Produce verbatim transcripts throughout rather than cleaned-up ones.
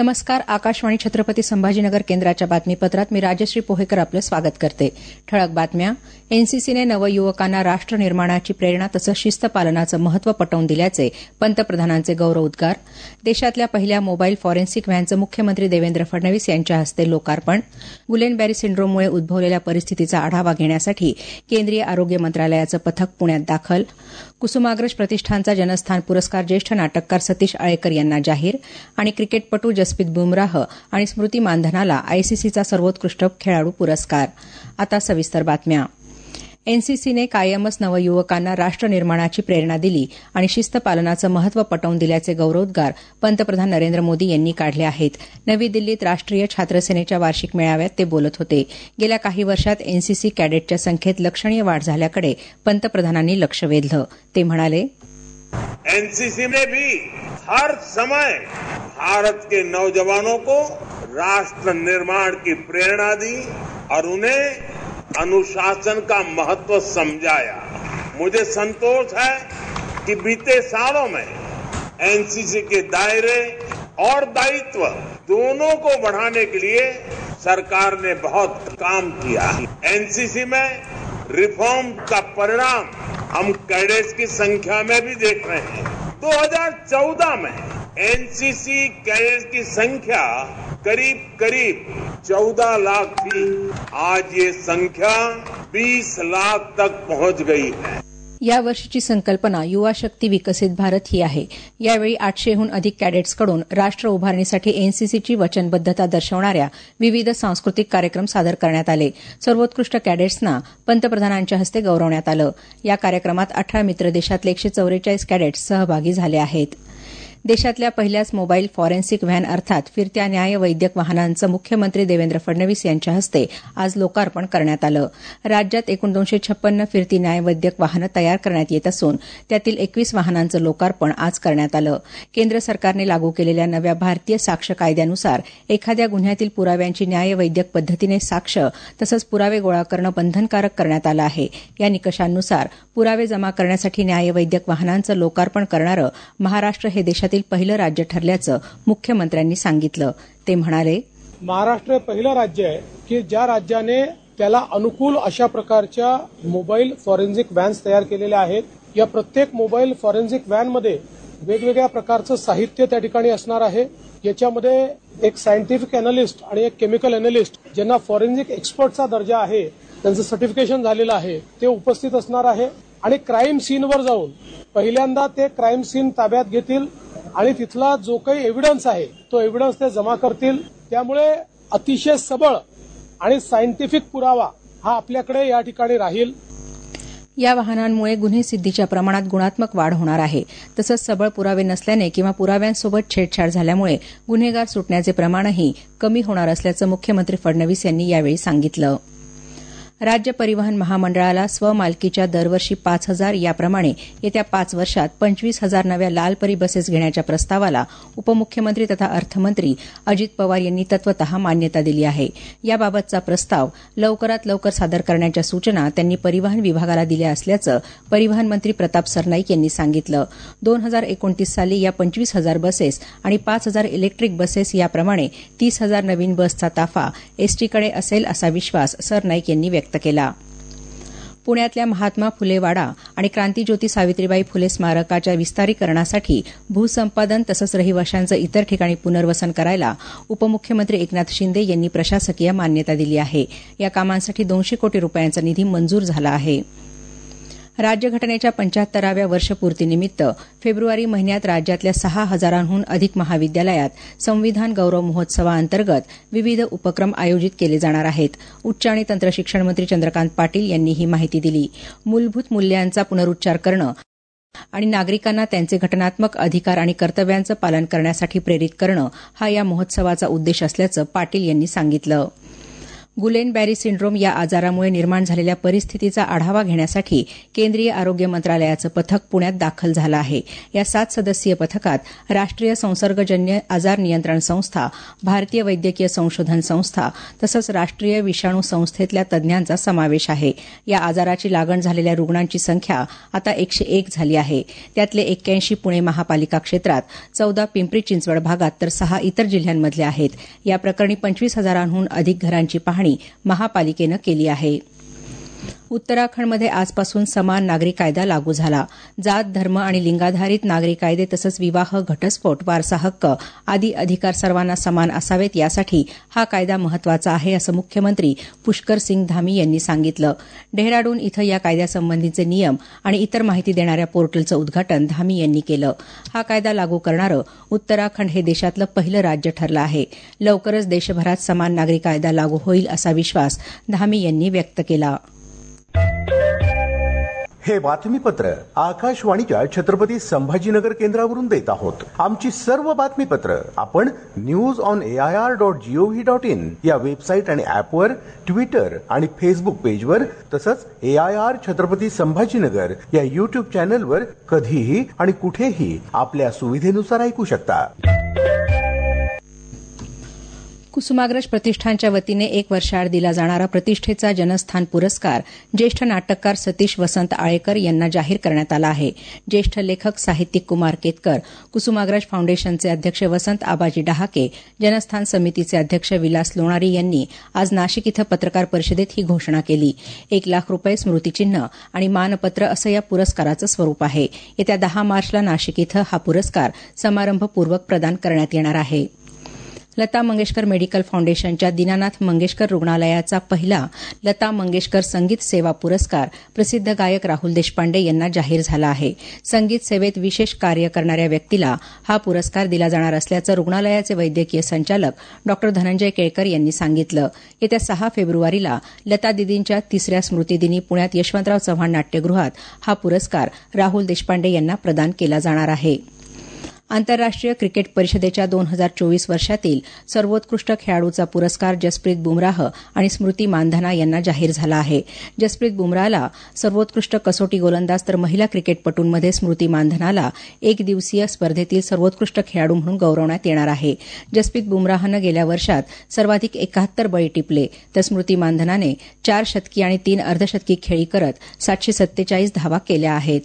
नमस्कार. आकाशवाणी छत्रपती संभाजीनगर केंद्राच्या बातमीपत्रात मी राजश्री पोहेकर आपलं स्वागत करते. ठळक बातम्या. एनसीसीने नवयुवकांना राष्ट्र निर्माणाची प्रेरणा तसंच शिस्त पालनाचं महत्त्व पटवून दिल्याचे पंतप्रधानांचे गौरवोद्गार. देशातल्या पहिल्या मोबाईल फॉरेन्सिक व्हॅनचं मुख्यमंत्री देवेंद्र फडणवीस यांच्या हस्ते लोकार्पण. गुलेन बॅरी सिंड्रोममुळे उद्भवलेल्या परिस्थितीचा आढावा घेण्यासाठी केंद्रीय आरोग्य मंत्रालयाचं पथक पुण्यात दाखल. कुसुमाग्रज प्रतिष्ठानचा जनस्थान पुरस्कार ज्येष्ठ नाटककार सतीश आळेकर यांना जाहीर. आणि क्रिकेटपटू जसप्रीत बुमराह आणि स्मृती मानधनाला आयसीसीचा सर्वोत्कृष्ट खेळाडू पुरस्कार. आता सविस्तर बातम्या. एनसीसीने कायमच नवयुवकांना राष्ट्र निर्माणाची प्रेरणा दिली आणि शिस्त पालनाचं महत्त्व पटवून दिल्याचे गौरवोद्गार पंतप्रधान नरेंद्र मोदी यांनी काढले आहेत. नवी दिल्लीत राष्ट्रीय छात्रसेनेच्या वार्षिक मेळाव्यात ते बोलत होते. गेल्या काही वर्षात एनसीसी कॅडेटच्या संख्येत लक्षणीय वाढ झाल्याकडे पंतप्रधानांनी लक्ष वेधलं. ते म्हणाले, एनसीसी ने भी हर समय भारत के नौजवानों को राष्ट्र निर्माण की प्रेरणा दी और उन्हें अनुशासन का महत्व समझाया. मुझे संतोष है कि बीते सालों में एनसीसी के दायरे और दायित्व दोनों को बढ़ाने के लिए सरकार ने बहुत काम किया. एनसीसी में रिफॉर्म का परिणाम हम कैडेट्स की संख्या में भी देख रहे हैं. दो हज़ार चौदह में एनसीसी कैडेट्स की संख्या करीब करीब चौदह लाख थी. आज ये संख्या बीस लाख तक पहुंच गई है. या वर्षीची संकल्पना युवा शक्ती विकसित भारत ही आहे. यावेळी आठशेहून अधिक कॅडेट्सकडून राष्ट्र उभारणीसाठी एनसीसीची वचनबद्धता दर्शवणाऱ्या विविध सांस्कृतिक कार्यक्रम सादर करण्यात आले. सर्वोत्कृष्ट कॅडेट्सना पंतप्रधानांच्या हस्ते गौरवण्यात आलं. या कार्यक्रमात अठरा मित्र देशातले एकशे चौवेचाळीस कॅडेट्स सहभागी झाले आहेत. देशातल्या पहिल्याच मोबाईल फॉरेन्सिक व्हॅन अर्थात फिरत्या न्याय वैद्यक वाहनांचं मुख्यमंत्री देवेंद्र फडणवीस यांच्या हस्ते आज लोकार्पण करण्यात आलं. राज्यात एकूण दोनशे छप्पन्न फिरती न्याय वैद्यक वाहनं तयार करण्यात येत असून त्यातील एकवीस वाहनांचं लोकार्पण आज करण्यात आलं. केंद्र सरकारने लागू केलेल्या नव्या भारतीय साक्ष कायद्यानुसार एखाद्या गुन्ह्यातील पुराव्यांची न्याय वैद्यक पद्धतीने साक्ष तसंच पुरावे गोळा करणं बंधनकारक करण्यात आलं आहे. या निकषांनुसार पुरावे जमा करण्यासाठी न्याय वैद्यक वाहनांचं लोकार्पण करणारं महाराष्ट्र हे देशात पहिलं राज्य ठरल्याचं मुख्यमंत्र्यांनी सांगितलं. ते म्हणाले, महाराष्ट्र पहिलं राज्य आहे की ज्या राज्याने त्याला अनुकूल अशा प्रकारच्या मोबाईल फॉरेन्सिक व्हॅन्स तयार केलेल्या आहेत. या प्रत्येक मोबाईल फॉरेन्सिक व्हॅनमध्ये वेगवेगळ्या प्रकारचं साहित्य त्या ठिकाणी असणार आहे. याच्यामध्ये एक सायंटिफिक अॅनालिस्ट आणि एक केमिकल अॅनालिस्ट ज्यांना फॉरेन्सिक एक्सपर्टचा दर्जा आहे, त्यांचं सर्टिफिकेशन झालेलं आहे, ते उपस्थित असणार आहे. आणि क्राईम सीनवर जाऊन पहिल्यांदा ते क्राईम सीन ताब्यात घेतील आणि तिथला जो काही एव्हिडन्स आहे तो एव्हिडन्स ते जमा करतील. त्यामुळे अतिशय सबळ आणि सायंटिफिक पुरावा हा आपल्याकडे या ठिकाणी राहील. या वाहनांमुळे गुन्हे सिद्धीच्या प्रमाणात गुणात्मक वाढ होणार आहे. तसंच सबळ पुरावे नसल्याने किंवा पुराव्यांसोबत छेडछाड झाल्यामुळे गुन्हेगार सुटण्याचे प्रमाणही कमी होणार असल्याचं मुख्यमंत्री फडणवीस यांनी यावेळी सांगितलं. राज्य परिवहन महामंडळाला स्वमालकीच्या दरवर्षी पाच हजार याप्रमाणे येत्या पाच वर्षात पंचवीस हजार नव्या लालपरी बसेस घेण्याच्या प्रस्तावाला उपमुख्यमंत्री तथा अर्थमंत्री अजित पवार यांनी तत्वतः मान्यता दिली आहे. याबाबतचा प्रस्ताव लवकरात लवकर सादर करण्याच्या सूचना त्यांनी परिवहन विभागाला दिल्या असल्याचं परिवहन मंत्री प्रताप सरनाईक यांनी सांगितलं. दोन हजार एकोणतीस साली या पंचवीस हजार बसेस आणि पाच हजार इलेक्ट्रिक बसेस याप्रमाणे तीस हजार नवीन बसचा ताफा एसटीकडे असेल असा विश्वास सरनाईक यांनी व्यक्त केला. पुण्यातल्या महात्मा फुले वाडा आणि क्रांतीज्योती सावित्रीबाई फुले स्मारकाच्या विस्तारीकरणासाठी भूसंपादन तसंच रहिवाशांचं इतर ठिकाणी पुनर्वसन करायला उपमुख्यमंत्री एकनाथ शिंदे यांनी प्रशासकीय मान्यता दिली आहे. या कामांसाठी दोनशे कोटी रुपयांचा निधी मंजूर झाला आहे. राज्यघटनेच्या पंच्याहत्तराव्या वर्षपूर्तीनिमित्त फेब्रुवारी महिन्यात राज्यातल्या सहा हजारांहून अधिक महाविद्यालयात संविधान गौरव महोत्सवाअंतर्गत विविध उपक्रम आयोजित केले जाणार आहेत. उच्च आणि तंत्रशिक्षण मंत्री चंद्रकांत पाटील यांनी ही माहिती दिली. मूलभूत मूल्यांचा पुनरुच्चार करणं आणि नागरिकांना त्यांचे घटनात्मक अधिकार आणि कर्तव्यांचं पालन करण्यासाठी प्रेरित करणं हा या महोत्सवाचा उद्देश असल्याचं पाटील यांनी सांगितलं. गुलेन बॅरी सिंड्रोम या आजारामुळे निर्माण झालेल्या परिस्थितीचा आढावा घेण्यासाठी केंद्रीय आरोग्य मंत्रालयाचं पथक पुण्यात दाखल झालं आहे. या सात सदस्यीय पथकात राष्ट्रीय संसर्गजन्य आजार नियंत्रण संस्था, भारतीय वैद्यकीय संशोधन संस्था तसंच राष्ट्रीय विषाणू संस्थेतल्या तज्ज्ञांचा समावेश आहे. या आजाराची लागण झालेल्या रुग्णांची संख्या आता एकशे एक झाली आहे. त्यातले एक्क्याऐंशी पुणे महापालिका क्षेत्रात, चौदा पिंपरी चिंचवड भागात तर सहा इतर जिल्ह्यांमधले आहेत. या प्रकरणी पंचवीस हजारांहून अधिक घरांची पाहणी महापालिकेनं केली आहे. उत्तराखंडमध्ये आजपासून समान नागरी कायदा लागू झाला. जात, धर्म आणि लिंगाधारित नागरी कायदे तसंच विवाह, घटस्फोट, वारसा हक्क आदी अधिकार सर्वांना समान असावेत यासाठी हा कायदा महत्वाचा आहे असं मुख्यमंत्री पुष्कर सिंग धामी यांनी सांगितलं. डेहराडून इथं या कायद्यासंबंधीचे नियम आणि इतर माहिती देणाऱ्या पोर्टलचं उद्घाटन धामी यांनी केलं. हा कायदा लागू करणारं उत्तराखंड हे देशातलं पहिलं राज्य ठरलं आहे. लवकरच देशभरात समान नागरी कायदा लागू होईल असा विश्वास धामी यांनी व्यक्त केला. हे बातमीपत्र आकाशवाणीच्या छत्रपती संभाजीनगर केंद्रावरून देत आहोत. आमची सर्व बातमीपत्र आपण news on A I R dot G O V dot in या वेबसाईट आणि ऍपवर, ट्विटर आणि फेसबुक पेजवर तसंच A I R Chhatrapati Sambhajinagar या युट्यूब चॅनलवर कधीही आणि कुठेही आपल्या सुविधेनुसार ऐकू शकता. कुसुमाग्रज प्रतिष्ठानच्या वतीने एक वर्षाआड दिला जाणारा प्रतिष्ठेचा जनस्थान पुरस्कार ज्येष्ठ नाटककार सतीश वसंत आळेकर यांना जाहीर करण्यात आला आहे. ज्येष्ठ लेखक साहित्यिक कुमार केतकर, कुसुमाग्रज फाउंडेशनचे अध्यक्ष वसंत आबाजी डहाके, जनस्थान समितीचे अध्यक्ष विलास लोणारी यांनी आज नाशिक इथं पत्रकार परिषदेत ही घोषणा केली. एक लाख रुपये स्मृतिचिन्ह आणि मानपत्र असं या पुरस्काराचं स्वरूप आहे. येत्या दहा मार्चला नाशिक इथं हा पुरस्कार समारंभपूर्वक प्रदान करण्यात येणार आहे. लता मंगेशकर मेडिकल फाउंडेशनच्या दीनानाथ मंगेशकर रुग्णालयाचा पहिला लता मंगेशकर संगीत सेवा पुरस्कार प्रसिद्ध गायक राहुल देशपांडे यांना जाहीर झाला आहे. संगीत सेवेत विशेष कार्य करणाऱ्या व्यक्तीला हा पुरस्कार दिला जाणार असल्याचं रुग्णालयाचे वैद्यकीय संचालक डॉ धनंजय केळकर यांनी सांगितलं. येत्या सहा फेब्रुवारीला लता दिदींच्या तिसऱ्या स्मृतिदिनी पुण्यात यशवंतराव चव्हाण नाट्यगृहात हा पुरस्कार राहुल देशपांडे यांना प्रदान केला जाणार आहे. आंतरराष्ट्रीय क्रिकेट परिषदेच्या दोन हजार चोवीस वर्षातील सर्वोत्कृष्ट खेळाडूचा पुरस्कार जसप्रीत बुमराह आणि स्मृती मानधना यांना जाहीर झाला आहे. जसप्रीत बुमराहला सर्वोत्कृष्ट कसोटी गोलंदाज तर महिला क्रिकेटपटूंमध्ये स्मृती मानधनाला एक दिवसीय स्पर्धेतील सर्वोत्कृष्ट खेळाडू म्हणून गौरवण्यात येणार आहे. जसप्रीत बुमराहनं गेल्या वर्षात सर्वाधिक एकाहत्तर बळी टिपले तर स्मृती मानधनाने चार शतकी आणि तीन अर्धशतकी खेळी करत सातशे सत्तेचाळीस धावा केल्या आहेत.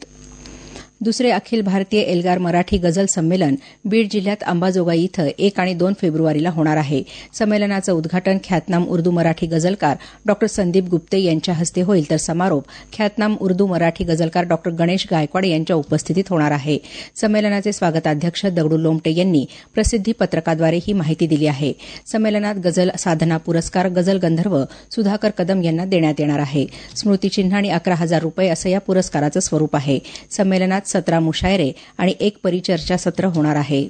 दुसरे अखिल भारतीय एल्गार मराठी गझल संमेलन बीड जिल्ह्यात अंबाजोगाई इथं एक आणि दोन फेब्रुवारीला होणार आहे. संमेलनाचं उद्घाटन ख्यातनाम उर्दू मराठी गझलकार डॉ संदीप गुप्ते यांच्या हस्ते होईल तर समारोप ख्यातनाम उर्दू मराठी गझलकार डॉ गणेश गायकवाड यांच्या उपस्थितीत होणार आहे. संमेलनाचे स्वागताध्यक्ष दगडू लोमटे यांनी प्रसिद्धी पत्रकाद्वारे ही माहिती दिली आहे. संमेलनात गझल साधना पुरस्कार गझल गंधर्व सुधाकर कदम यांना देण्यात येणार आहे. स्मृतिचिन्ह आणि अकरा हजार रुपये असं या पुरस्काराचं स्वरूप आहे. संमेलनात सतरा मुशायरे आणि एक परिचर्चा सत्र होणार आहे.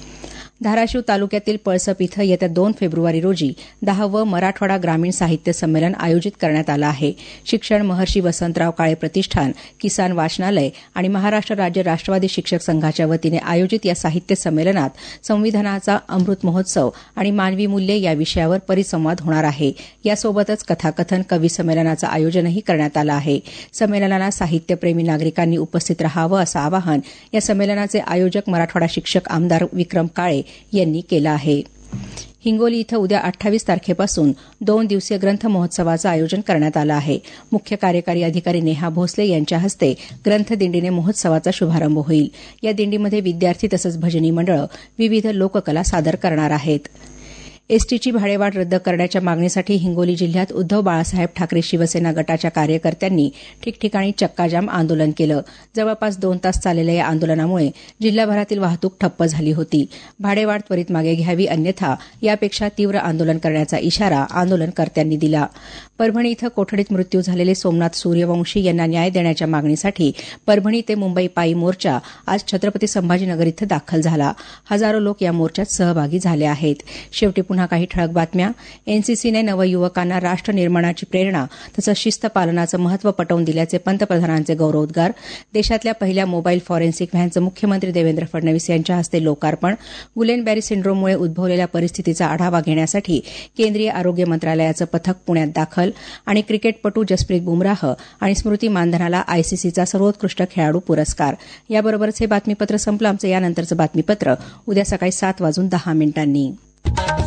धाराशिव तालुक्यातील पळसप इथं येत्या दोन फेब्रुवारी रोजी दहावं मराठवाडा ग्रामीण साहित्य संमेलन आयोजित करण्यात आलं आहे. शिक्षण महर्षी वसंतराव काळे प्रतिष्ठान, किसान वाचनालय आणि महाराष्ट्र राज्य राष्ट्रवादी शिक्षक संघाच्या वतीने आयोजित या साहित्य संमेलनात संविधानाचा अमृत महोत्सव आणि मानवी मूल्ये या विषयावर परिसंवाद होणार आहे. यासोबतच कथाकथन, कवी संमेलनाचं आयोजनही करण्यात आलं आहे. संमेलनाला साहित्यप्रेमी नागरिकांनी उपस्थित राहावं असं आवाहन या संमेलनाचे आयोजक मराठवाडा शिक्षक आमदार विक्रम काळे यांनी केलं आहे. हिंगोली इथं उद्या अठ्ठावीस तारखेपासून दोन दिवसीय ग्रंथ महोत्सवाचं आयोजन करण्यात आलं आहे. मुख्य कार्यकारी अधिकारी नेहा भोसले यांच्या हस्ते ग्रंथदिंडीने महोत्सवाचा शुभारंभ होईल. या दिंडीमध्ये विद्यार्थी तसंच भजनी मंडळं विविध लोककला सादर करणार आहेत. एसटीची भाडेवाढ रद्द करण्याच्या मागणीसाठी हिंगोली जिल्ह्यात उद्धव बाळासाहेब ठाकरे शिवसेना गटाच्या कार्यकर्त्यांनी ठिकठिकाणी चक्काजाम आंदोलन केलं. जवळपास दोन तास चाललेल्या या आंदोलनामुळे जिल्हाभरातील वाहतूक ठप्प झाली होती. भाडेवाढ त्वरित मागे घ्यावी, अन्यथा यापेक्षा तीव्र आंदोलन करण्याचा इशारा आंदोलनकर्त्यांनी दिला. परभणी इथं कोठडीत मृत्यू झालेले सोमनाथ सूर्यवंशी यांना न्याय देण्याच्या मागणीसाठी परभणी ते मुंबई पायी मोर्चा आज छत्रपती संभाजीनगर इथं दाखल झाला. हजारो लोक या मोर्चात सहभागी झाले आहेत. शेवटी पुन्हा काही ठळक बातम्या. एनसीसीने नवयुवकांना राष्ट्र निर्माणाची प्रेरणा तसंच शिस्त पालनाचं महत्त्व पटवून दिल्याचे पंतप्रधानांचे गौरवोद्गार. देशातल्या पहिल्या मोबाईल फॉरेन्सिक व्हॅनचं मुख्यमंत्री देवेंद्र फडणवीस यांच्या हस्ते लोकार्पण. गुलेन बॅरी सिंड्रोममुळे उद्भवलेल्या परिस्थितीचा आढावा घेण्यासाठी केंद्रीय आरोग्य मंत्रालयाचं पथक पुण्यात दाखल. आणि क्रिकेटपटू जसप्रीत बुमराह आणि स्मृती मानधनाला आयसीसीचा सर्वोत्कृष्ट खेळाडू पुरस्कार. याबरोबरच हे बातमीपत्र संपलं. आमचं यानंतरचं बातमीपत्र उद्या सकाळी सात वाजून दहा मिनिटांनी.